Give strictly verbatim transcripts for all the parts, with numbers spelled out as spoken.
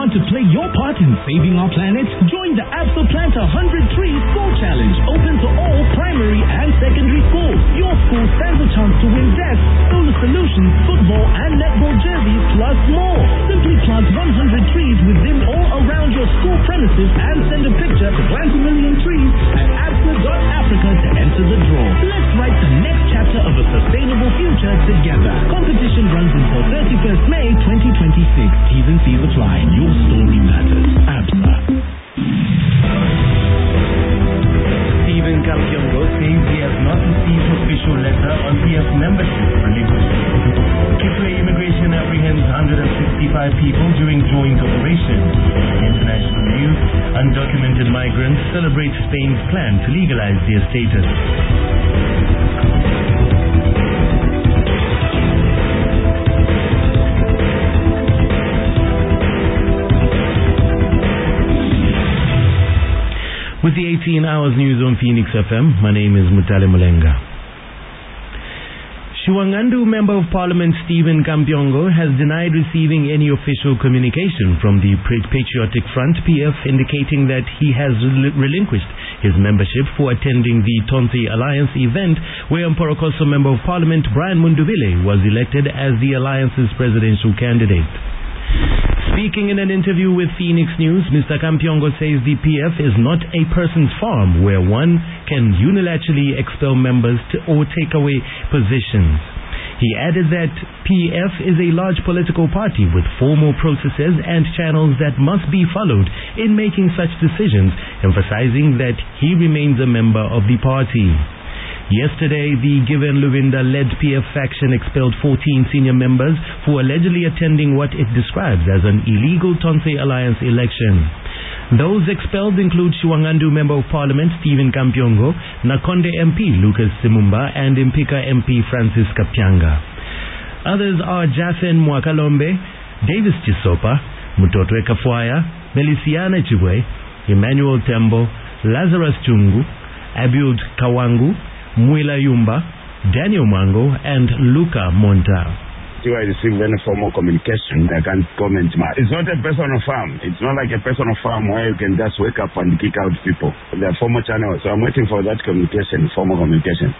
Want to play your part in saving our planet? Join the Absa Plant one hundred Trees School Challenge, open to all primary and secondary schools. Your school stands a chance to win desks, solar solutions, football and netball jerseys, plus more. Simply plant one hundred trees within or around your school premises and send a picture to Plant a Million Trees at absa dot africa to enter the draw. Let's write the next chapter of a sustainable future together. Competition runs until thirty-first May twenty twenty-six. T's and C's apply. Your story matters. Absa. Stephen Kampiongo says he has not received official letter on P F membership relinquishment. Kitwe Immigration apprehends one hundred sixty-five people during joint operation. International news: undocumented migrants celebrate Spain's plan to legalize their status. With the eighteen hours news on Phoenix F M, my name is Mutale Mulenga. Shuangandu Member of Parliament Stephen Kampiongo has denied receiving any official communication from the Patriotic Front P F indicating that he has relinquished his membership for attending the Tonse Alliance event where Mporokoso Member of Parliament Brian Munduvile was elected as the Alliance's presidential candidate. Speaking in an interview with Phoenix News, Mister Kampiongo says the P F is not a person's farm where one can unilaterally expel members to, or take away positions. He added that P F is a large political party with formal processes and channels that must be followed in making such decisions, emphasizing that he remains a member of the party. Yesterday, the Given Luvinda-led P F faction expelled fourteen senior members for allegedly attending what it describes as an illegal Tonse Alliance election. Those expelled include Shuangandu Member of Parliament Stephen Kampiongo, Nakonde M P Lucas Simumba, and Impika M P Francis Kapyanga. Others are Jafen Mwakalombe, Davis Chisopa, Mutotwe Kafwaya, Melisiana Chibwe, Emmanuel Tembo, Lazarus Chungu, Abiud Kawangu, Mwila Yumba, Daniel Mango, and Luca Monta. Do I receive any formal communication? I can't comment. It's not a personal farm. It's not like a personal farm where you can just wake up and kick out people. There are formal channels, so I'm waiting for that communication, formal communication.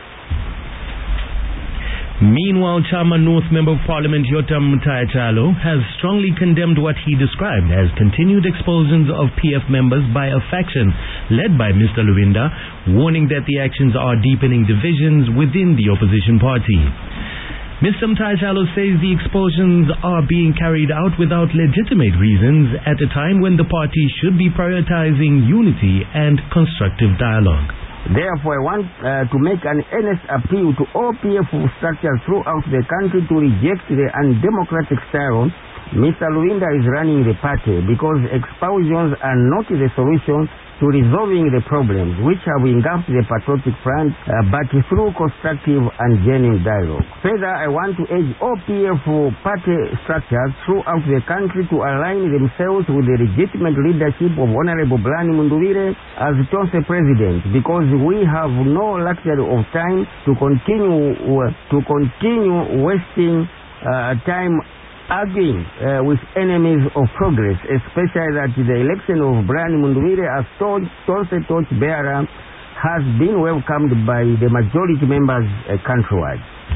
Meanwhile, Chama North Member of Parliament Yotam Mutayachalo has strongly condemned what he described as continued expulsions of P F members by a faction led by Mister Luvinda, warning that the actions are deepening divisions within the opposition party. Mister Mutayachalo says the expulsions are being carried out without legitimate reasons at a time when the party should be prioritizing unity and constructive dialogue. Therefore, I want uh, to make an earnest appeal to all P F structures throughout the country to reject the undemocratic style Mister Luvinda is running the party, because expulsions are not the solution to resolving the problems which have engulfed the Patriotic Front, uh, but through constructive and genuine dialogue. Further, I want to urge all P F party structures throughout the country to align themselves with the legitimate leadership of Honorable Brian Munduvile as Tonse President, because we have no luxury of time to continue uh, to continue wasting uh, time arguing uh, with enemies of progress, especially that the election of Brian Munduvile as Tonse torchbearer has been welcomed by the majority members uh, countrywide.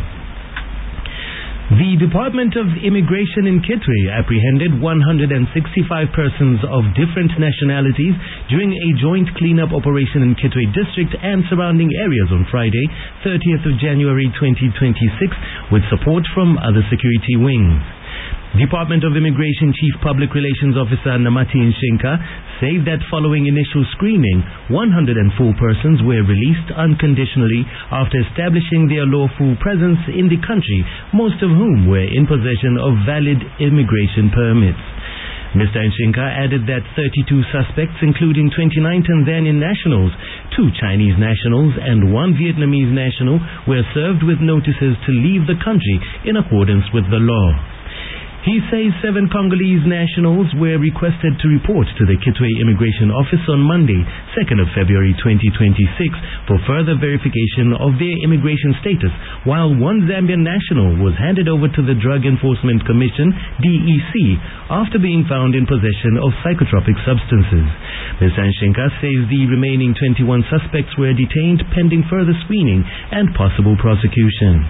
The Department of Immigration in Kitwe apprehended one hundred sixty-five persons of different nationalities during a joint cleanup operation in Kitwe District and surrounding areas on Friday, thirtieth of January twenty twenty-six, with support from other security wings. Department of Immigration Chief Public Relations Officer Namati Nshinka said that following initial screening, one hundred four persons were released unconditionally after establishing their lawful presence in the country, most of whom were in possession of valid immigration permits. Mister Nshinka added that thirty-two suspects, including twenty-nine Tanzanian nationals, two Chinese nationals, and one Vietnamese national, were served with notices to leave the country in accordance with the law. He says seven Congolese nationals were requested to report to the Kitwe Immigration Office on Monday, second of February twenty twenty-six, for further verification of their immigration status, while one Zambian national was handed over to the Drug Enforcement Commission, D E C, after being found in possession of psychotropic substances. Mister Nshenka says the remaining twenty-one suspects were detained pending further screening and possible prosecution.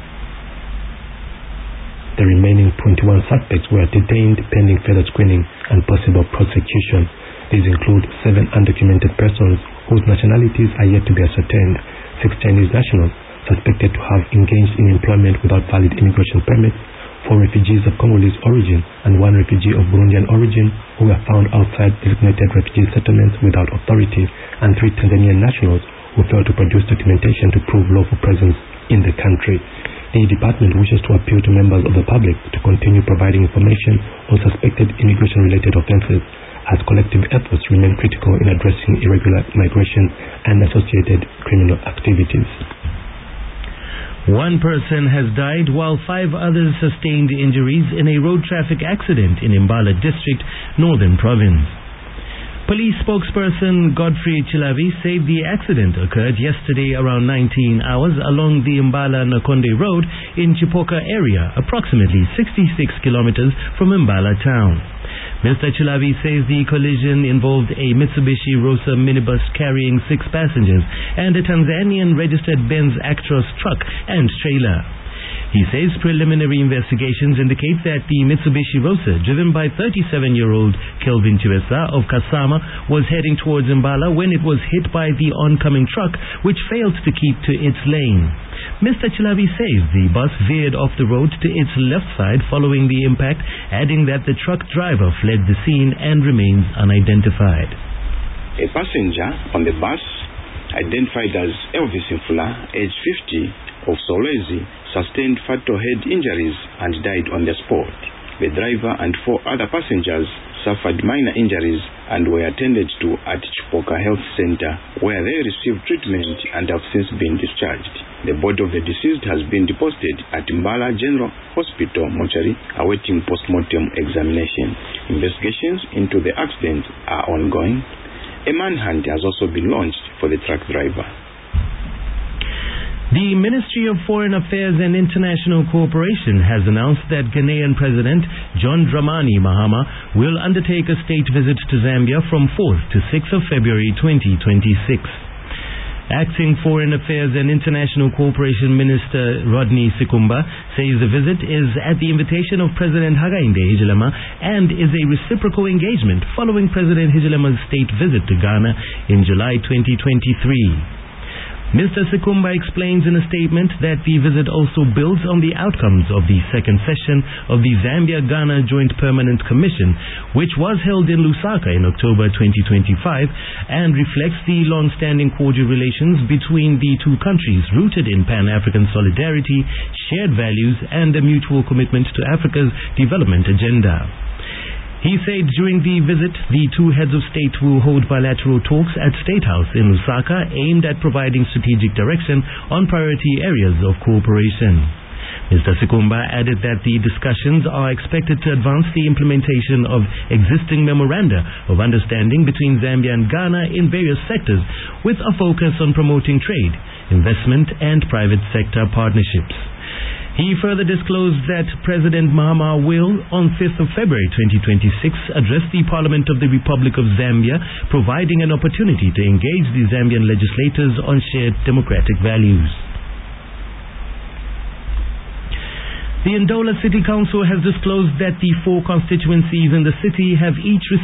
The remaining twenty-one suspects were detained pending further screening and possible prosecution. These include seven undocumented persons whose nationalities are yet to be ascertained, six Chinese nationals suspected to have engaged in employment without valid immigration permits, four refugees of Congolese origin and one refugee of Burundian origin who were found outside designated refugee settlements without authority, and three Tanzanian nationals who failed to produce documentation to prove lawful presence in the country. The department wishes to appeal to members of the public to continue providing information on suspected immigration-related offences, as collective efforts remain critical in addressing irregular migration and associated criminal activities. One person has died while five others sustained injuries in a road traffic accident in Mbala district, Northern Province. Police spokesperson Godfrey Chilavi said the accident occurred yesterday around nineteen hours along the Mbala-Nakonde Road in Chipoka area, approximately sixty-six kilometers from Mbala town. Mister Chilavi says the collision involved a Mitsubishi Rosa minibus carrying six passengers and a Tanzanian registered Benz Actros truck and trailer. He says preliminary investigations indicate that the Mitsubishi Rosa, driven by thirty-seven-year-old Kelvin Chiwesa of Kasama, was heading towards Mbala when it was hit by the oncoming truck, which failed to keep to its lane. Mister Chilavi says the bus veered off the road to its left side following the impact, adding that the truck driver fled the scene and remains unidentified. A passenger on the bus, identified as Elvis Infula, age fifty, of Solwezi, sustained fatal head injuries and died on the spot. The driver and four other passengers suffered minor injuries and were attended to at Chipoka Health Center, where they received treatment and have since been discharged. The body of the deceased has been deposited at Mbala General Hospital mortuary, awaiting post-mortem examination. Investigations into the accident are ongoing. A manhunt has also been launched for the truck driver. The Ministry of Foreign Affairs and International Cooperation has announced that Ghanaian President John Dramani Mahama will undertake a state visit to Zambia from fourth to sixth of February twenty twenty-six. Acting Foreign Affairs and International Cooperation Minister Rodney Sikumba says the visit is at the invitation of President Hakainde Hichilema and is a reciprocal engagement following President Hichilema's state visit to Ghana in July twenty twenty-three. Mister Sikumba explains in a statement that the visit also builds on the outcomes of the second session of the Zambia-Ghana Joint Permanent Commission, which was held in Lusaka in October twenty twenty-five and reflects the long-standing cordial relations between the two countries rooted in Pan-African solidarity, shared values, and a mutual commitment to Africa's development agenda. He said during the visit, the two heads of state will hold bilateral talks at State House in Lusaka aimed at providing strategic direction on priority areas of cooperation. Mister Sikumba added that the discussions are expected to advance the implementation of existing memoranda of understanding between Zambia and Ghana in various sectors, with a focus on promoting trade, investment, and private sector partnerships. He further disclosed that President Mahama will, on fifth of February twenty twenty-six, address the Parliament of the Republic of Zambia, providing an opportunity to engage the Zambian legislators on shared democratic values. The Ndola City Council has disclosed that the four constituencies in the city have each received